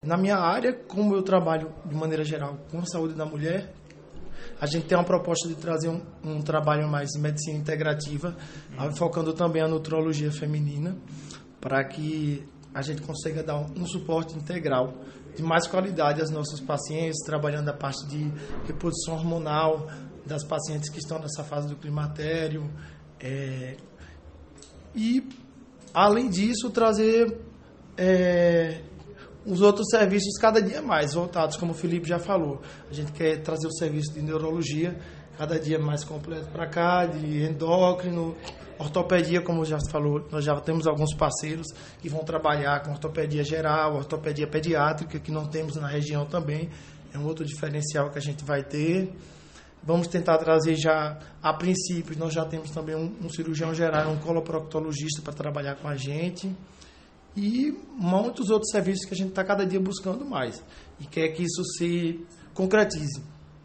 Na minha área, como eu trabalho de maneira geral com a saúde da mulher, a gente tem uma proposta de trazer um trabalho mais de medicina integrativa, focando também a nutrologia feminina, para que a gente consiga dar um suporte integral de mais qualidade às nossas pacientes, trabalhando a parte de reposição hormonal das pacientes que estão nessa fase do climatério. E, além disso, trazer os outros serviços cada dia mais voltados, como o Felipe já falou. A gente quer trazer o serviço de neurologia cada dia mais completo para cá, de endócrino, ortopedia, como já falou, nós já temos alguns parceiros que vão trabalhar com ortopedia geral, ortopedia pediátrica, que não temos na região também. É um outro diferencial que a gente vai ter. Vamos tentar trazer já, a princípio, nós já temos também um cirurgião geral, um coloproctologista para trabalhar com a gente. E muitos outros serviços que a gente está cada dia buscando mais. E quer que isso se concretize.